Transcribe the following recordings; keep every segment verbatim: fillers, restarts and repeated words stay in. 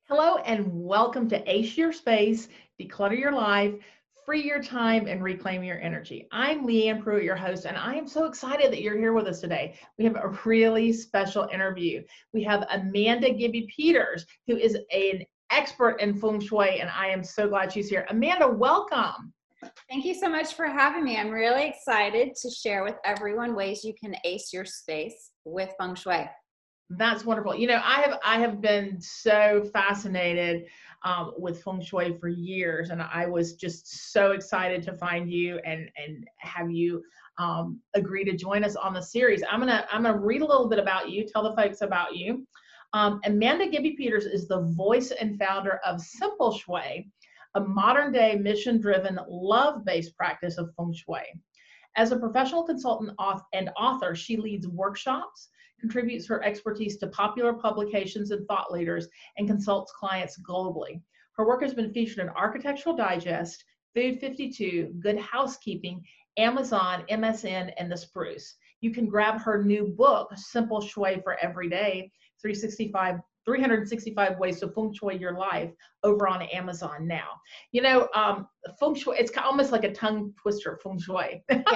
Hello and welcome to Ace Your Space, Declutter Your Life, Free Your Time, and Reclaim Your Energy. I'm Leanne Pruitt, your host, and I am so excited that you're here with us today. We have a really special interview. We have Amanda Gibby Peters, who is an expert in Feng Shui, and I am so glad she's here. Amanda, welcome. Thank you so much for having me. I'm really excited to share with everyone ways you can ace your space with Feng Shui. That's wonderful. You know, I have I have been so fascinated um, with Feng Shui for years, and I was just so excited to find you and and have you um, agree to join us on the series. I'm gonna I'm gonna read a little bit about you. Tell the folks about you. Um, Amanda Gibby Peters is the voice and founder of Simple Shui, a modern day mission driven love based practice of Feng Shui. As a professional consultant and author, she leads workshops, contributes her expertise to popular publications and thought leaders, and consults clients globally. Her work has been featured in Architectural Digest, Food fifty-two, Good Housekeeping, Amazon, M S N, and The Spruce. You can grab her new book, Simple Shui for Every Day, three sixty-five three hundred sixty-five Ways to Feng Shui Your Life, over on Amazon now. You know, um, Feng Shui, it's almost like a tongue twister, Feng Shui. Yeah.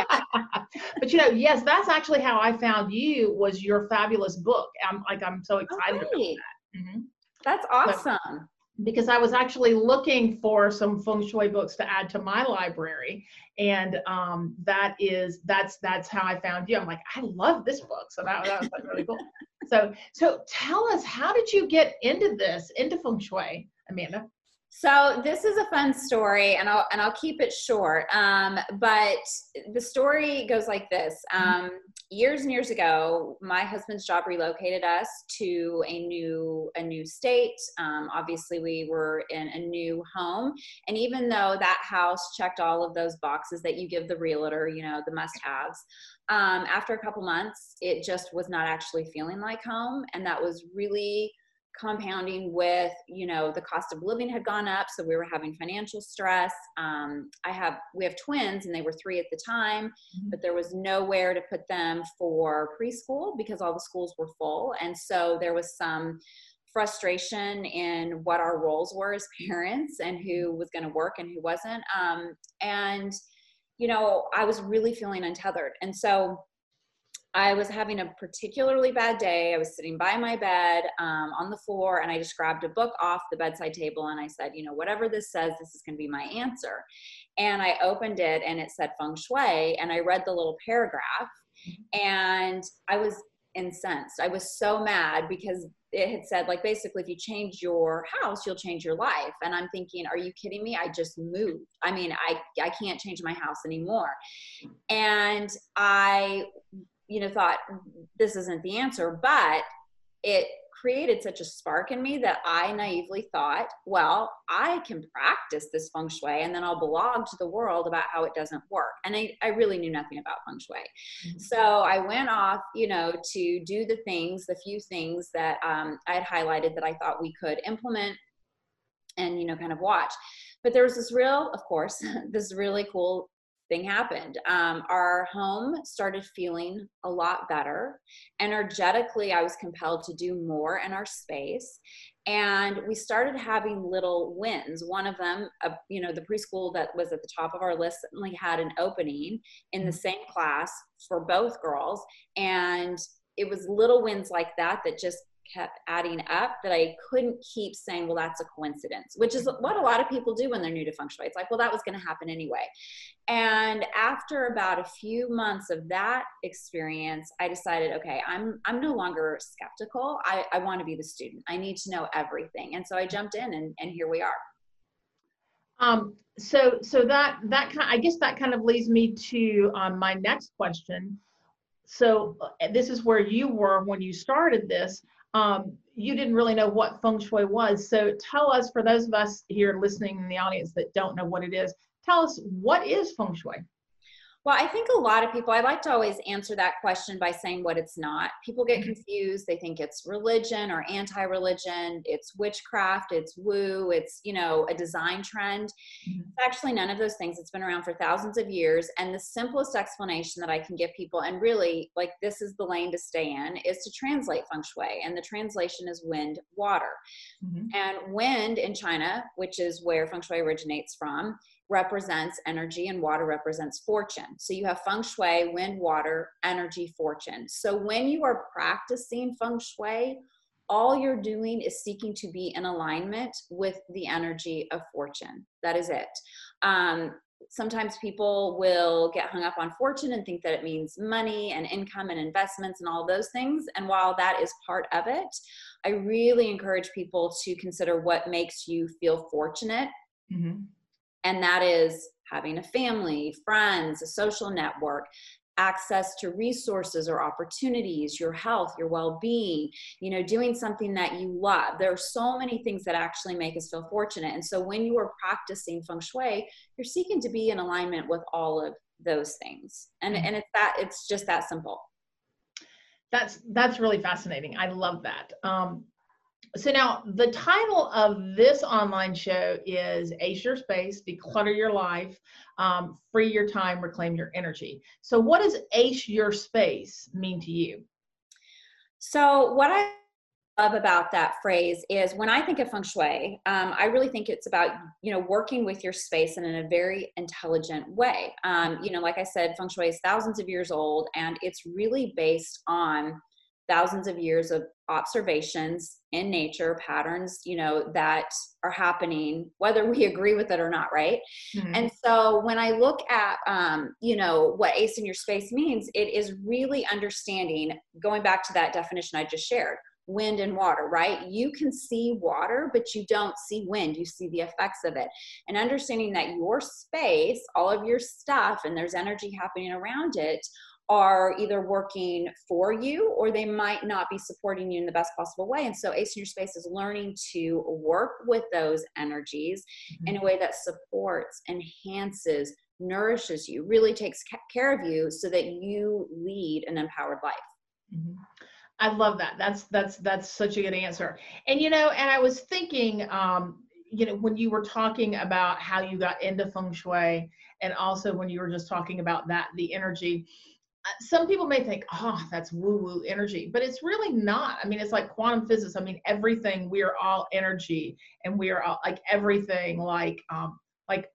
But you know, yes, that's actually how I found you, was your fabulous book. I'm like, I'm so excited about Okay. that. Mm-hmm. That's awesome. Because I was actually looking for some Feng Shui books to add to my library, and um, that is that's that's how I found you. I'm like, I love this book, so that, that was like really cool. So so tell us, how did you get into this, into Feng Shui, Amanda? So this is a fun story, and I'll and I'll keep it short. Um, but the story goes like this. Um, years and years ago, my husband's job relocated us to a new a new state. Um, obviously, we were in a new home, and even though that house checked all of those boxes that you give the realtor, you know, the must-haves, um, after a couple months, it just was not actually feeling like home, and that was really compounding with, you know, the cost of living had gone up. So we were having financial stress. Um, I have, we have twins, and they were three at the time, but there was nowhere to put them for preschool because all the schools were full. And so there was some frustration in what our roles were as parents and who was going to work and who wasn't. Um, and, you know, I was really feeling untethered. And so I was having a particularly bad day. I was sitting by my bed um, on the floor, and I just grabbed a book off the bedside table, and I said, you know, whatever this says, this is going to be my answer. And I opened it, and it said Feng Shui, and I read the little paragraph, and I was incensed. I was so mad because it had said, like, basically, if you change your house, you'll change your life. And I'm thinking, are you kidding me? I just moved. I mean, I, I can't change my house anymore. And I you know, thought this isn't the answer, but it created such a spark in me that I naively thought, well, I can practice this Feng Shui, and then I'll blog to the world about how it doesn't work. And I, I really knew nothing about Feng Shui. Mm-hmm. So I went off, you know, to do the things, the few things that um, I had highlighted that I thought we could implement and, you know, kind of watch. But there was this real, of course, this really cool thing happened. Um, our home started feeling a lot better. Energetically, I was compelled to do more in our space. And we started having little wins. One of them, uh, you know, the preschool that was at the top of our list suddenly had an opening in the same class for both girls. And it was little wins like that that just kept adding up, that I couldn't keep saying, well, that's a coincidence, which is what a lot of people do when they're new to Feng Shui. It's like, well, that was going to happen anyway. And after about a few months of that experience, I decided, okay, I'm I'm no longer skeptical. I, I want to be the student. I need to know everything. And so I jumped in, and, and here we are. Um, so so that that kind, I guess that kind of leads me to um, my next question. So uh, this is where you were when you started this. Um, you didn't really know what Feng Shui was. So tell us, for those of us here listening in the audience that don't know what it is, tell us, what is Feng Shui? Well, I think a lot of people, I like to always answer that question by saying what it's not. People get confused. They think it's religion or anti-religion. It's witchcraft. It's woo. It's, you know, a design trend. Mhm. It's actually none of those things. It's been around for thousands of years. And the simplest explanation that I can give people, and really like this is the lane to stay in, is to translate feng shui. And the translation is wind, water. Mhm. And wind in China, which is where feng shui originates from, represents energy, and water represents fortune. So you have feng shui, wind, water, energy, fortune. So when you are practicing feng shui, all you're doing is seeking to be in alignment with the energy of fortune. That is it. Um, sometimes people will get hung up on fortune and think that it means money and income and investments and all those things. And while that is part of it, I really encourage people to consider what makes you feel fortunate. Mm-hmm. And that is having a family, friends, a social network, access to resources or opportunities, your health, your well-being, you know, doing something that you love. There are so many things that actually make us feel fortunate. And so when you are practicing feng shui, you're seeking to be in alignment with all of those things. And, Mm-hmm. and it's that, it's just that simple. That's, that's really fascinating. I love that. Um, So now the title of this online show is Ace Your Space, Declutter Your Life, um, Free Your Time, Reclaim Your Energy. So what does Ace Your Space mean to you? So what I love about that phrase is when I think of feng shui, um, I really think it's about, you know, working with your space and in a very intelligent way. Um, you know, like I said, feng shui is thousands of years old, and it's really based on thousands of years of observations in nature, patterns, you know, that are happening, whether we agree with it or not, right? Mm-hmm. And so when I look at, um, you know, what ace in your space means, it is really understanding, going back to that definition I just shared, wind and water, right? You can see water, but you don't see wind. You see the effects of it. And understanding that your space, all of your stuff, and there's energy happening around it, are either working for you or they might not be supporting you in the best possible way. And so Ace in Your Space is learning to work with those energies mm-hmm. in a way that supports, enhances, nourishes you, really takes care of you so that you lead an empowered life. Mm-hmm. I love that. That's, that's, that's such a good answer. And, you know, and I was thinking, um, you know, when you were talking about how you got into feng shui, and also when you were just talking about that, the energy, some people may think, oh, that's woo-woo energy, but it's really not. I mean, it's like quantum physics. I mean, everything, we are all energy, and we are all like everything, like, um, like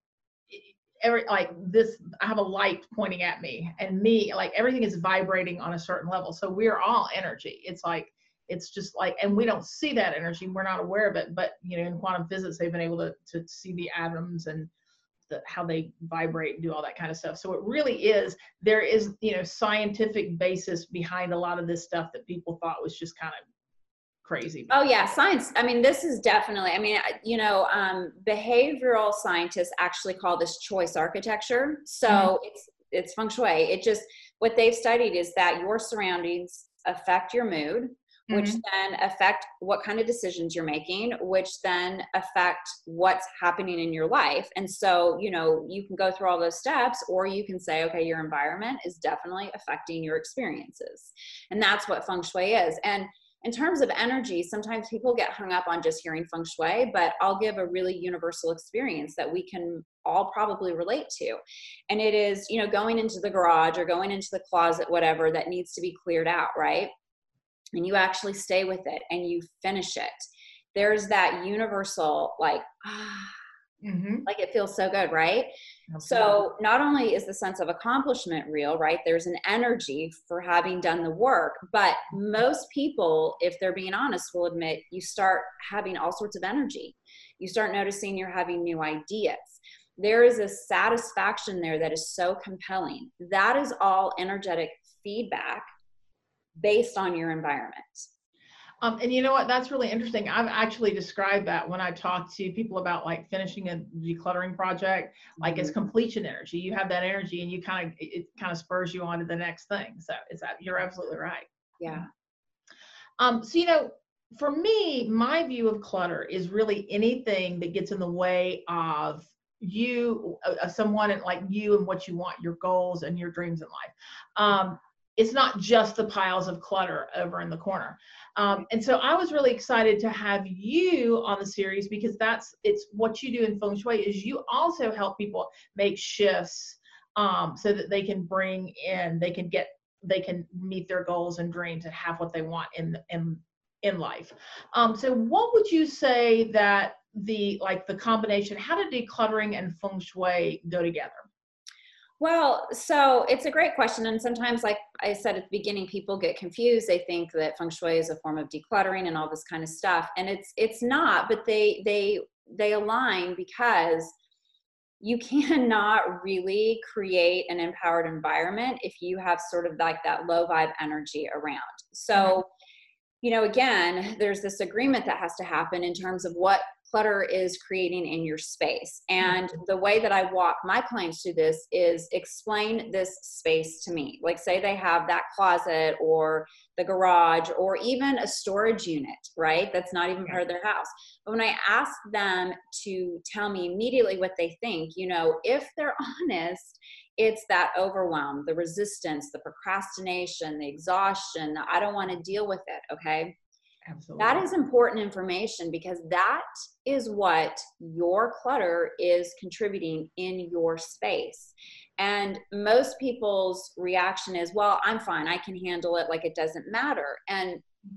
every, like this, I have a light pointing at me, and me, like everything is vibrating on a certain level. So we're all energy. It's like, it's just like, and we don't see that energy. We're not aware of it, but you know, in quantum physics, they've been able to, to see the atoms and The, how they vibrate and do all that kind of stuff. So it really is, there is, you know, scientific basis behind a lot of this stuff that people thought was just kind of crazy. Oh yeah, science. I mean, this is definitely, I mean, you know, um, behavioral scientists actually call this choice architecture. So mm-hmm. it's, it's feng shui. It just, what they've studied is that your surroundings affect your mood, which mm-hmm. then affect what kind of decisions you're making, which then affect what's happening in your life. And so, you know, you can go through all those steps, or you can say, okay, your environment is definitely affecting your experiences. And that's what feng shui is. And in terms of energy, sometimes people get hung up on just hearing feng shui, but I'll give a really universal experience that we can all probably relate to. And it is, you know, going into the garage or going into the closet, whatever, that needs to be cleared out, right? And you actually stay with it and you finish it. There's that universal, like, ah, mm-hmm. like it feels so good, right? Absolutely. So not only is the sense of accomplishment real, right? There's an energy for having done the work, but most people, if they're being honest, will admit you start having all sorts of energy. You start noticing you're having new ideas. There is a satisfaction there that is so compelling. That is all energetic feedback based on your environment. Um, and you know what, that's really interesting. I've actually described that when I talk to people about like finishing a decluttering project, like mm-hmm. it's completion energy. You have that energy and you kind of, it kind of spurs you on to the next thing. So it's, you're absolutely right. Yeah. Um, so, you know, for me, my view of clutter is really anything that gets in the way of you, uh, someone like you and what you want, your goals and your dreams in life. Um, it's not just the piles of clutter over in the corner. Um, and so I was really excited to have you on the series, because that's, it's what you do in Feng Shui is you also help people make shifts, um, so that they can bring in, they can get, they can meet their goals and dreams and have what they want in, in, in life. Um, so what would you say that the, like the combination, how did decluttering and Feng Shui go together? Well, so it's a great question. And sometimes, like I said at the beginning, people get confused. They think that Feng Shui is a form of decluttering and all this kind of stuff. And it's, it's not, but they, they, they align, because you cannot really create an empowered environment if you have sort of like that low vibe energy around. So, you know, again, there's this agreement that has to happen in terms of what clutter is creating in your space. And the way that I walk my clients through this is explain this space to me. Like, say they have that closet or the garage or even a storage unit, right? That's not even part of their house. But when I ask them to tell me immediately what they think, you know, if they're honest, it's that overwhelm, the resistance, the procrastination, the exhaustion. I don't want to deal with it. Okay. Absolutely. That is important information, because that is what your clutter is contributing in your space. And most people's reaction is, well, I'm fine, I can handle it, like it doesn't matter. And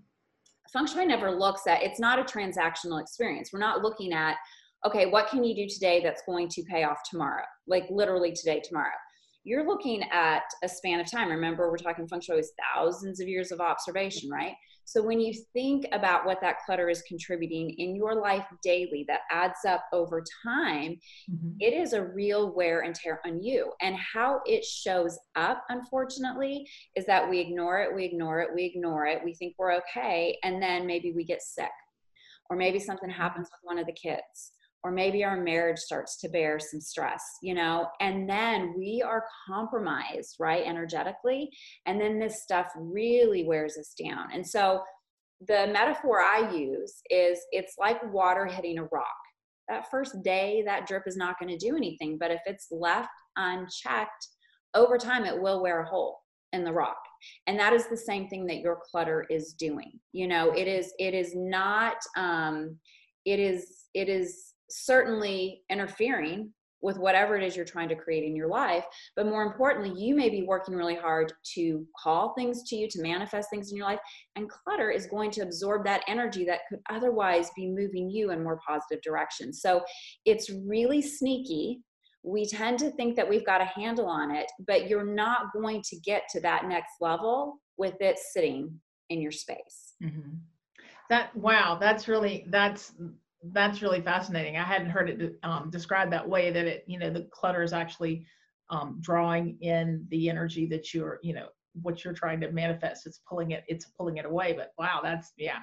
Feng Shui never looks at, it's not a transactional experience. We're not looking at, okay, what can you do today that's going to pay off tomorrow? Like literally today, tomorrow. You're looking at a span of time. Remember, we're talking Feng Shui is thousands of years of observation, right? So when you think about what that clutter is contributing in your life daily, that adds up over time, mm-hmm. It is a real wear and tear on you. And how it shows up, unfortunately, is that we ignore it, we ignore it, we ignore it. We think we're okay. And then maybe we get sick, or maybe something happens with one of the kids, or maybe our marriage starts to bear some stress, you know, and then we are compromised, right, energetically. And then this stuff really wears us down. And so the metaphor I use is it's like water hitting a rock. That first day, that drip is not going to do anything. But if it's left unchecked, over time, it will wear a hole in the rock. And that is the same thing that your clutter is doing. You know, it is, it is not, um, it is, it is, certainly interfering with whatever it is you're trying to create in your life. But more importantly, you may be working really hard to call things to you, to manifest things in your life. And clutter is going to absorb that energy that could otherwise be moving you in more positive directions. So it's really sneaky. We tend to think that we've got a handle on it, but you're not going to get to that next level with it sitting in your space. Mm-hmm. That, wow, that's really, that's, That's really fascinating. I hadn't heard it um, described that way, that it, you know, the clutter is actually um, drawing in the energy that you're, you know, what you're trying to manifest. It's pulling it, it's pulling it away. But wow, that's, yeah.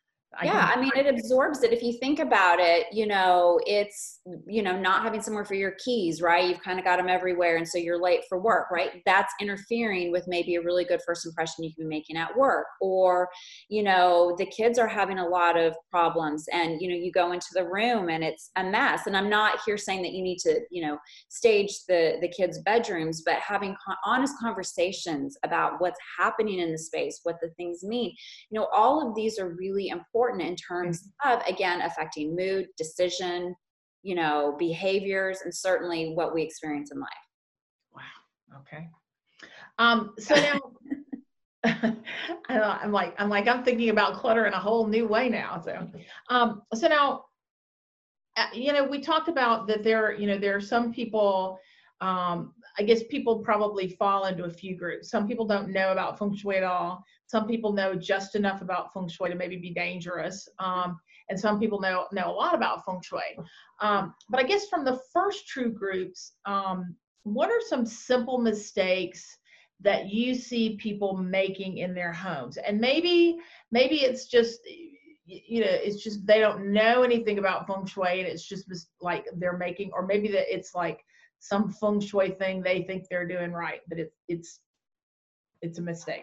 I yeah, I mean, it absorbs it. If you think about it, you know, it's, you know, not having somewhere for your keys, right? You've kind of got them everywhere. And so you're late for work, right? That's interfering with maybe a really good first impression you can be making at work. Or, you know, the kids are having a lot of problems and, you know, you go into the room and it's a mess. And I'm not here saying that you need to, you know, stage the, the kids' bedrooms, but having con- honest conversations about what's happening in the space, what the things mean, you know, all of these are really important in terms of, again, affecting mood, decision, you know, behaviors, and certainly what we experience in life. Wow. Okay. Um, so now I'm like, I'm like, I'm thinking about clutter in a whole new way now. So, um, so now, you know, we talked about that there, you know, there are some people, um, I guess people probably fall into a few groups. Some people don't know about Feng Shui at all. Some people know just enough about Feng Shui to maybe be dangerous. Um, and some people know, know a lot about Feng Shui. Um, but I guess from the first true groups, um, what are some simple mistakes that you see people making in their homes? And maybe, maybe it's just, you know, it's just, they don't know anything about Feng Shui and it's just like they're making, or maybe that it's like some Feng Shui thing they think they're doing right, but it's, it's, it's a mistake.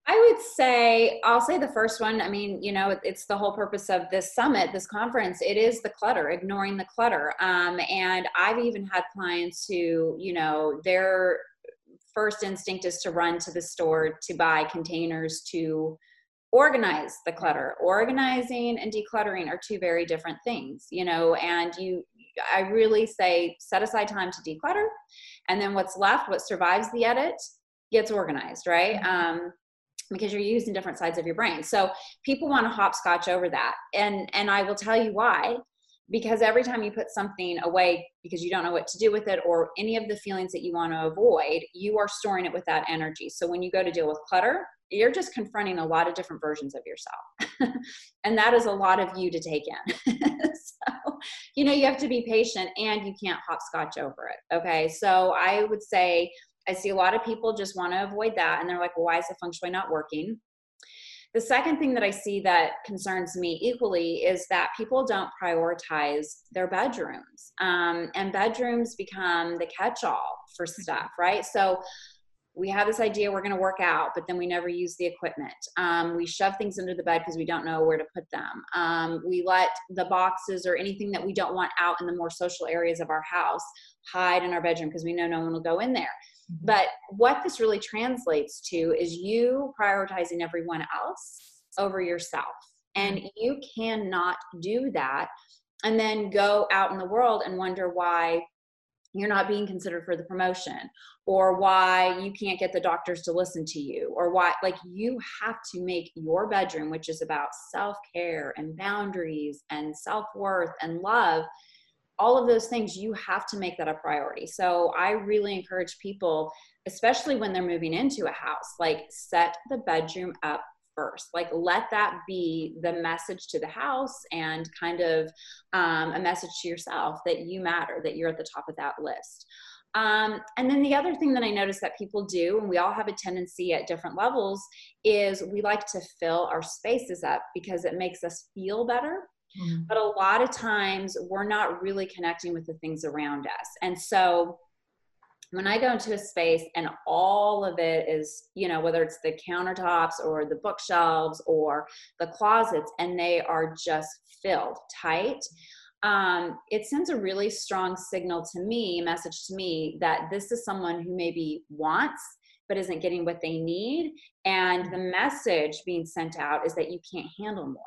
I would say, I'll say the first one. I mean, you know, it's the whole purpose of this summit, this conference. It is the clutter, ignoring the clutter. Um, and I've even had clients who, you know, their first instinct is to run to the store to buy containers to organize the clutter. Organizing and decluttering are two very different things, you know, and you, I really say set aside time to declutter, and then what's left, what survives the edit, gets organized, right? Um, because you're using different sides of your brain. So people want to hopscotch over that. And, and I will tell you why, because every time you put something away because you don't know what to do with it, or any of the feelings that you want to avoid, you are storing it with that energy. So when you go to deal with clutter, you're just confronting a lot of different versions of yourself. And that is a lot of you to take in. So, you know, you have to be patient, and you can't hopscotch over it. Okay. So I would say, I see a lot of people just want to avoid that. And they're like, well, why is the feng shui not working? The second thing that I see that concerns me equally is that people don't prioritize their bedrooms. Um, and bedrooms become the catch-all for stuff, right? So we have this idea we're going to work out, but then we never use the equipment. Um, we shove things under the bed because we don't know where to put them. Um, we let the boxes or anything that we don't want out in the more social areas of our house hide in our bedroom because we know no one will go in there. But what this really translates to is you prioritizing everyone else over yourself. And you cannot do that and then go out in the world and wonder why you're not being considered for the promotion, or why you can't get the doctors to listen to you, or why, like, you have to make your bedroom, which is about self-care and boundaries and self-worth and love, all of those things, you have to make that a priority. So I really encourage people, especially when they're moving into a house, like, set the bedroom up first. Like, let that be the message to the house, and kind of um, a message to yourself that you matter, that you're at the top of that list. Um, and then the other thing that I notice that people do, and we all have a tendency at different levels, is we like to fill our spaces up because it makes us feel better. Mm-hmm. But a lot of times we're not really connecting with the things around us. And so when I go into a space and all of it is, you know, whether it's the countertops or the bookshelves or the closets, and they are just filled tight, um, it sends a really strong signal to me, message to me, that this is someone who maybe wants but isn't getting what they need. And the message being sent out is that you can't handle more.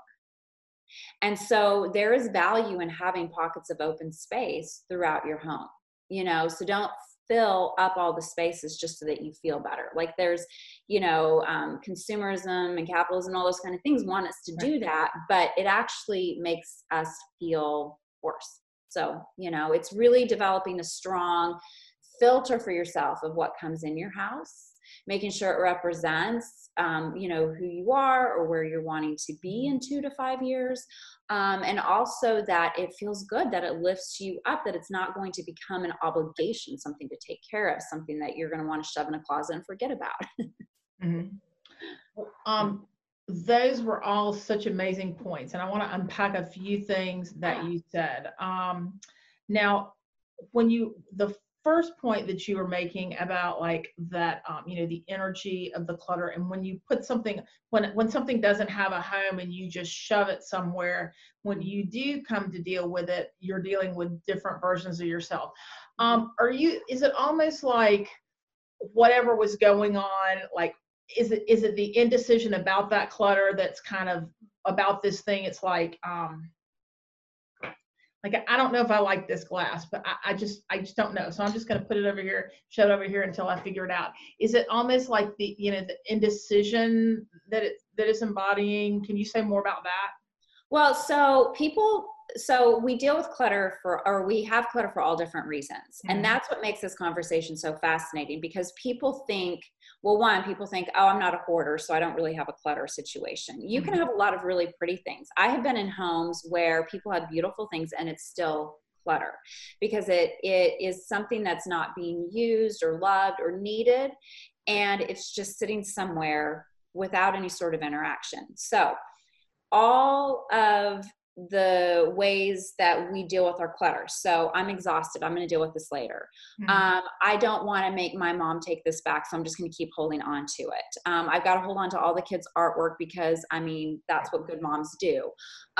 And so there is value in having pockets of open space throughout your home, you know, so don't fill up all the spaces just so that you feel better. Like, there's, you know, um, consumerism and capitalism, all those kind of things want us to do that, but it actually makes us feel worse. So, you know, it's really developing a strong filter for yourself of what comes in your house, making sure it represents, um, you know, who you are or where you're wanting to be in two to five years. Um, and also that it feels good, that it lifts you up, that it's not going to become an obligation, something to take care of, something that you're going to want to shove in a closet and forget about. Mm-hmm. Um, those were all such amazing points. And I want to unpack a few things that you said. Um, now, when you, the first point that you were making about, like, that, um, you know, the energy of the clutter, and when you put something, when when something doesn't have a home and you just shove it somewhere, when you do come to deal with it, you're dealing with different versions of yourself. Um, are you, is it almost like whatever was going on, like, is it, is it the indecision about that clutter that's kind of about this thing? It's like, um, Like, I don't know if I like this glass, but I, I just, I just don't know. So I'm just going to put it over here, shut it over here until I figure it out. Is it almost like the, you know, the indecision that it, that it's embodying? Can you say more about that? Well, so people, so we deal with clutter for, or we have clutter for all different reasons. Mm-hmm. And that's what makes this conversation so fascinating, because people think, well, one, people think, oh, I'm not a hoarder, so I don't really have a clutter situation. You mm-hmm. can have a lot of really pretty things. I have been in homes where people have beautiful things and it's still clutter, because it it is something that's not being used or loved or needed. And it's just sitting somewhere without any sort of interaction. So all of the ways that we deal with our clutter. So I'm exhausted. I'm going to deal with this later. Mhm. Um, I don't want to make my mom take this back, so I'm just going to keep holding on to it. Um, I've got to hold on to all the kids' artwork because, I mean, that's what good moms do.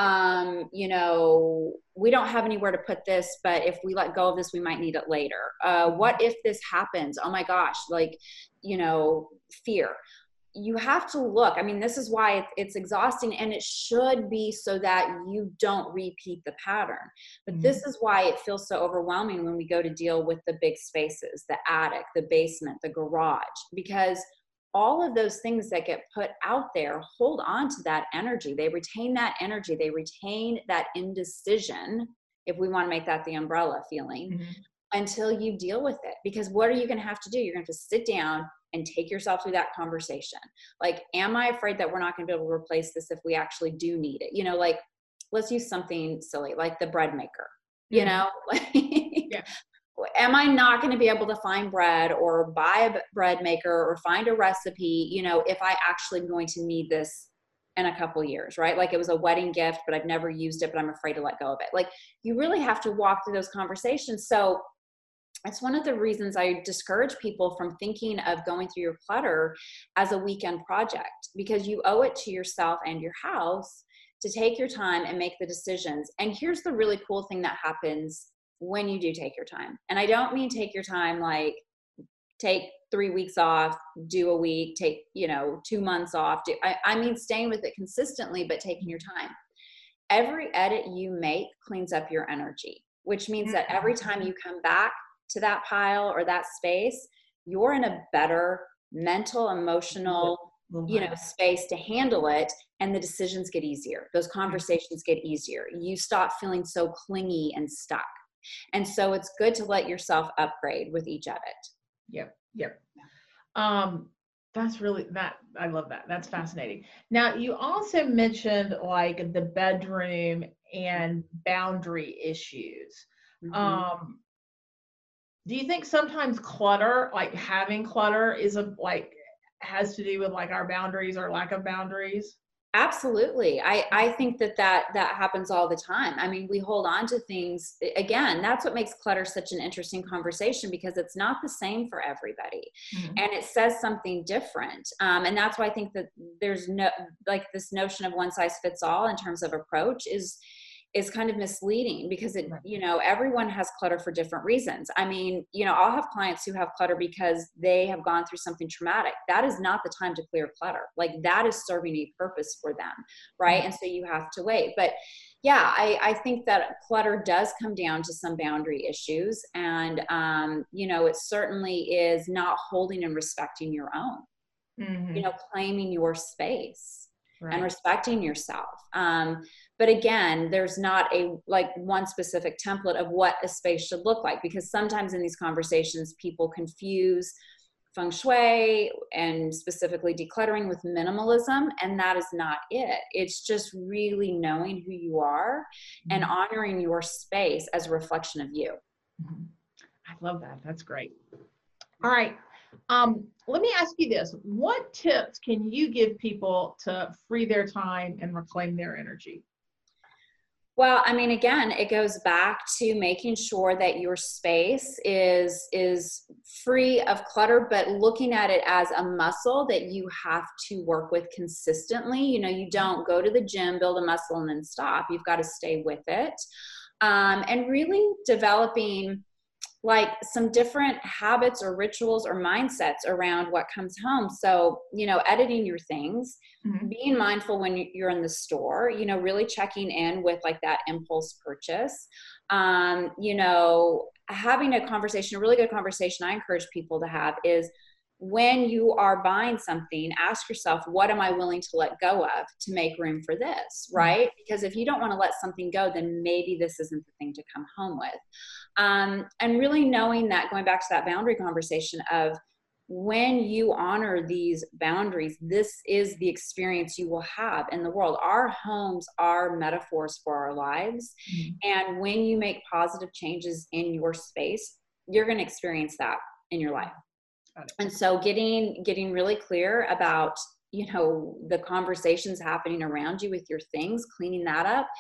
Um, you know, we don't have anywhere to put this, but if we let go of this, we might need it later. Uh, what if this happens? Oh my gosh, like, you know, fear. You have to look. I mean, this is why it's, it's exhausting, and it should be so that you don't repeat the pattern. But Mhm. this is why it feels so overwhelming when we go to deal with the big spaces, the attic, the basement, the garage, because all of those things that get put out there hold on to that energy. They retain that energy. They retain that indecision, if we want to make that the umbrella feeling, Mhm. until you deal with it. Because what are you going to have to do? You're going to have to sit down and take yourself through that conversation. Like, am I afraid that we're not going to be able to replace this if we actually do need it? You know, like, let's use something silly, like the bread maker, you Mhm. know, like, Yeah. am I not going to be able to find bread or buy a bread maker or find a recipe, you know, if I actually am going to need this in a couple of years, right? Like, it was a wedding gift, but I've never used it, but I'm afraid to let go of it. Like, you really have to walk through those conversations. So it's one of the reasons I discourage people from thinking of going through your clutter as a weekend project, because you owe it to yourself and your house to take your time and make the decisions. And here's the really cool thing that happens when you do take your time. And I don't mean take your time like take three weeks off, do a week, take, you know, two months off. Do, I, I mean staying with it consistently, but taking your time. Every edit you make cleans up your energy, which means that every time you come back to that pile or that space, you're in a better mental, emotional, you know, space to handle it. And the decisions get easier. Those conversations get easier. You stop feeling so clingy and stuck. And so it's good to let yourself upgrade with each edit. Yep. Yep. Um, that's really that. I love that. That's fascinating. Now, you also mentioned like the bedroom and boundary issues. Mm-hmm. Um, do you think sometimes clutter, like having clutter, is a like has to do with like our boundaries or lack of boundaries? Absolutely. I, I think that, that that happens all the time. I mean, we hold on to things. Again, that's what makes clutter such an interesting conversation, because it's not the same for everybody. Mhm. And it says something different. Um, and that's why I think that there's no, like this notion of one size fits all in terms of approach is, is kind of misleading, because it, you know, everyone has clutter for different reasons. I mean, you know, I'll have clients who have clutter because they have gone through something traumatic. That is not the time to clear clutter. Like, that is serving a purpose for them, right? And so you have to wait. But yeah, I, I think that clutter does come down to some boundary issues. And, um, you know, it certainly is not holding and respecting your own, Mhm. you know, claiming your space. Right. And respecting yourself. Um, but again, there's not a like one specific template of what a space should look like, because sometimes in these conversations, people confuse feng shui and specifically decluttering with minimalism. And that is not it. It's just really knowing who you are mm-hmm. and honoring your space as a reflection of you. Mm-hmm. I love that. That's great. All right. Um, let me ask you this. What tips can you give people to free their time and reclaim their energy? Well, I mean, again, it goes back to making sure that your space is, is free of clutter, but looking at it as a muscle that you have to work with consistently. You know, you don't go to the gym, build a muscle, and then stop. You've got to stay with it. Um, and really developing like some different habits or rituals or mindsets around what comes home. So, you know, editing your things, mm-hmm. being mindful when you're in the store, you know, really checking in with like that impulse purchase, um, you know, having a conversation, a really good conversation I encourage people to have is when you are buying something, ask yourself, what am I willing to let go of to make room for this, right? Because if you don't want to let something go, then maybe this isn't the thing to come home with. Um, and really knowing that, going back to that boundary conversation of when you honor these boundaries, this is the experience you will have in the world. Our homes are metaphors for our lives. Mm-hmm. And when you make positive changes in your space, you're going to experience that in your life. And so getting, getting really clear about, you know, the conversations happening around you with your things, cleaning that up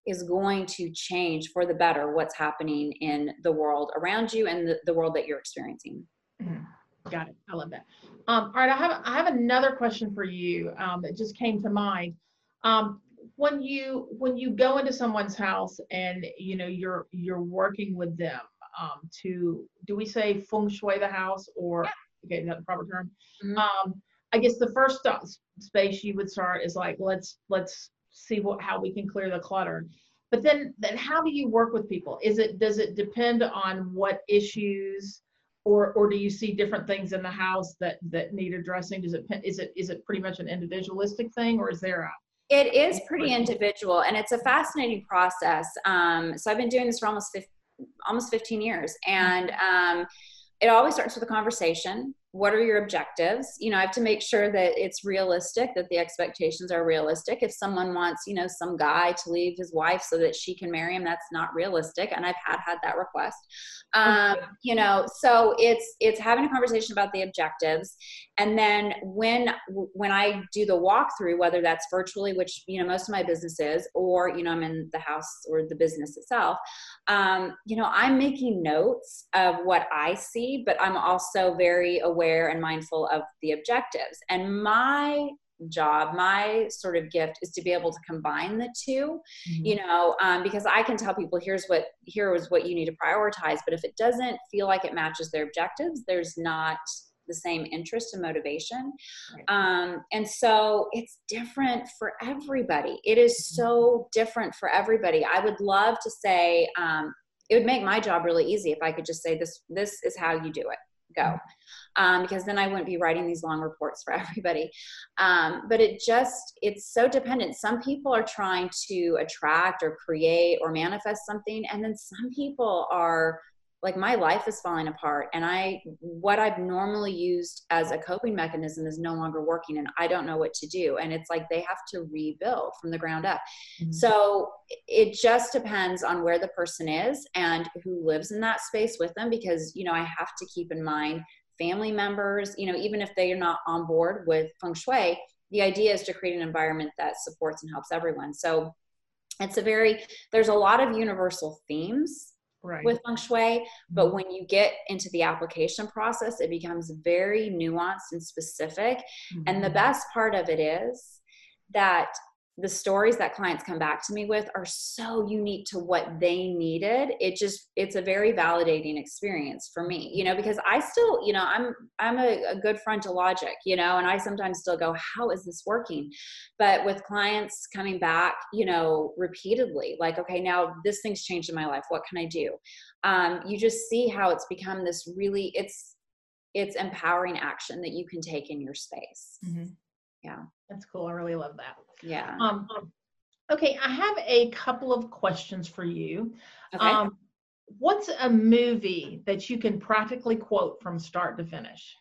is going to change for the better what's happening in the world around you and the, the world that you're experiencing. Mhm. Got it. I love that. Um, all right, I have I have another question for you um, that just came to mind. Um, when you when you go into someone's house and you know you're you're working with them um, to, do we say feng shui the house, or okay, is that the proper term? Mhm. Um, I guess the first st- space you would start is like, let's let's see what how we can clear the clutter. But then then how do you work with people? Is it does it depend on what issues, or or do you see different things in the house that that need addressing? Does it is it is it pretty much an individualistic thing, or is there a It is pretty individual, and it's a fascinating process. Um, so I've been doing this for almost fifteen, almost fifteen years, and um, it always starts with a conversation. What are your objectives? You know, I have to make sure that it's realistic, that the expectations are realistic. If someone wants, you know, some guy to leave his wife so that she can marry him, that's not realistic. And I've had had that request. Um, you know, so it's it's having a conversation about the objectives, and then when when I do the walkthrough, whether that's virtually, which you know most of my business is, or you know I'm in the house or the business itself, um, you know I'm making notes of what I see, but I'm also very aware and mindful of the objectives. And my job, my sort of gift is to be able to combine the two, mm-hmm. you know, um, because I can tell people, here's what, here is what you need to prioritize. But if it doesn't feel like it matches their objectives, there's not the same interest and motivation. Right. Um, and so it's different for everybody. It is so different for everybody. I would love to say, um, it would make my job really easy if I could just say this, this is how you do it. Go. Um, because then I wouldn't be writing these long reports for everybody. Um, but it just, it's so dependent. Some people are trying to attract or create or manifest something. And then some people are like, my life is falling apart. And I, what I've normally used as a coping mechanism is no longer working, and I don't know what to do. And it's like, they have to rebuild from the ground up. Mm-hmm. So it just depends on where the person is and who lives in that space with them. Because, you know, I have to keep in mind family members, you know, even if they are not on board with feng shui, the idea is to create an environment that supports and helps everyone. So it's a very, there's a lot of universal themes right. with feng shui, but mm-hmm. when you get into the application process, it becomes very nuanced and specific. Mm-hmm. And the best part of it is that the stories that clients come back to me with are so unique to what they needed. It just, it's a very validating experience for me, you know, because I still, you know, I'm, I'm a, a good frontal logic, you know, and I sometimes still go, how is this working? But with clients coming back, you know, repeatedly, like, okay, now this thing's changed in my life. What can I do? Um, you just see how it's become this really, it's, it's empowering action that you can take in your space. Mm-hmm. Yeah. That's cool. I really love that. Yeah. Um, okay. I have a couple of questions for you. Okay. Um, what's a movie that you can practically quote from start to finish?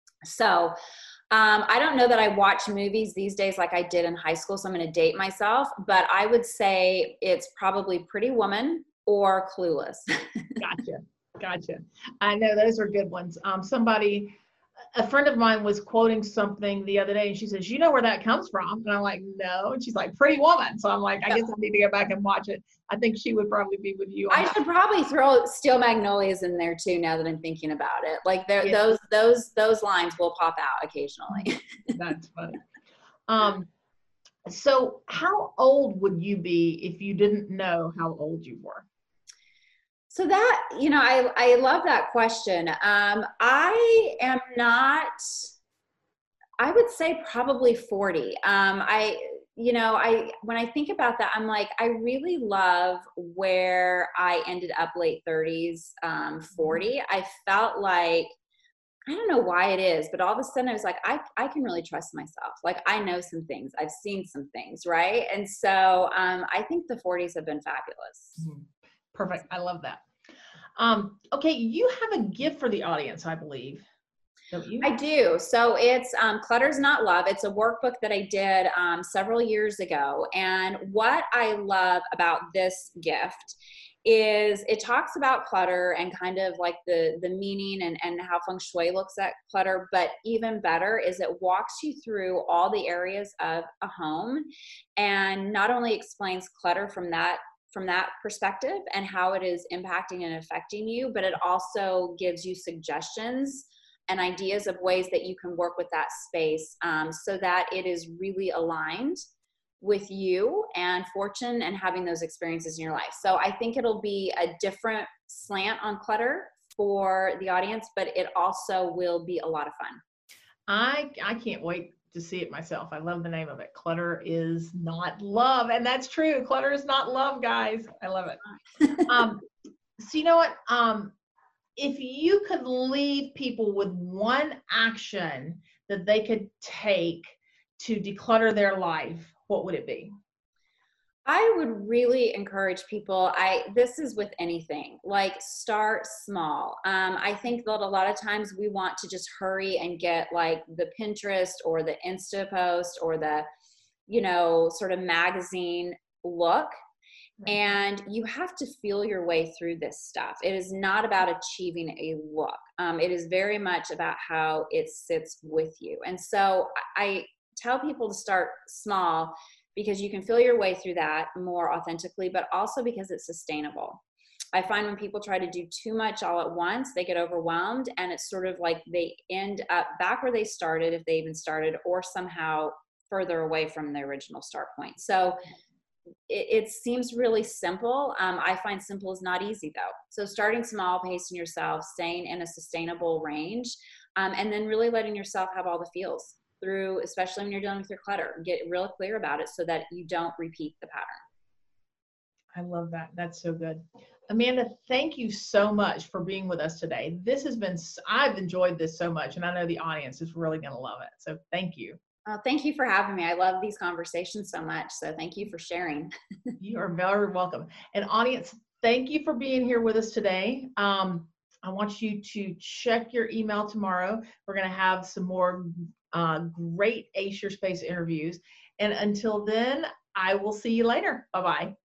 So, um, I don't know that I watch movies these days like I did in high school, so I'm going to date myself, but I would say it's probably Pretty Woman or Clueless. Gotcha. Gotcha. I know those are good ones. Um, somebody, a friend of mine was quoting something the other day, and she says, you know where that comes from? And I'm like, no. And she's like, Pretty Woman. So I'm like, I guess I need to go back and watch it. I think she would probably be with you on I that. should probably throw Steel Magnolias in there too, now that I'm thinking about it. Like there, Yeah. those, those, those lines will pop out occasionally. That's funny. Um, so how old would you be if you didn't know how old you were? So that, you know, I, I love that question. Um, I am not, I would say probably forty. Um, I, you know, I, when I think about that, I'm like, I really love where I ended up late thirties, um, forty. I felt like, I don't know why it is, but all of a sudden I was like, I, I can really trust myself. Like I know some things, I've seen some things. Right. And so, um, I think the forties have been fabulous. Mm-hmm. Perfect. I love that. Um, okay. You have a gift for the audience, I believe. Don't you? I do. So it's um, Clutter's Not Love. It's a workbook that I did um, several years ago. And what I love about this gift is it talks about clutter and kind of like the, the meaning and, and how feng shui looks at clutter. But even better is it walks you through all the areas of a home and not only explains clutter from that from that perspective and how it is impacting and affecting you, but it also gives you suggestions and ideas of ways that you can work with that space um, so that it is really aligned with you and fortune and having those experiences in your life. So I think it'll be a different slant on clutter for the audience, but it also will be a lot of fun. I, I can't wait to see it myself. I love the name of it. Clutter is not love. And that's true. Clutter is not love, guys. I love it. um, so you know what? Um, if you could leave people with one action that they could take to declutter their life, what would it be? I would really encourage people, I this is with anything, like start small. Um, I think that a lot of times we want to just hurry and get like the Pinterest or the Insta post or the, you know, sort of magazine look. Right. And you have to feel your way through this stuff. It is not about achieving a look. Um, it is very much about how it sits with you. And so I tell people to start small, because you can feel your way through that more authentically, but also because it's sustainable. I find when people try to do too much all at once, they get overwhelmed, and it's sort of like they end up back where they started, if they even started, or somehow further away from the original start point. So it, it seems really simple. Um, I find simple is not easy though. So starting small, pacing yourself, staying in a sustainable range, um, and then really letting yourself have all the feels through, especially when you're dealing with your clutter. Get real clear about it so that you don't repeat the pattern. I love that. That's so good. Amanda, thank you so much for being with us today. This has been, I've enjoyed this so much, and I know the audience is really going to love it. So thank you. Uh, thank you for having me. I love these conversations so much. So thank you for sharing. You are very welcome. And audience, thank you for being here with us today. Um, I want you to check your email tomorrow. We're going to have some more uh, great Ace Your Space interviews. And until then, I will see you later. Bye-bye.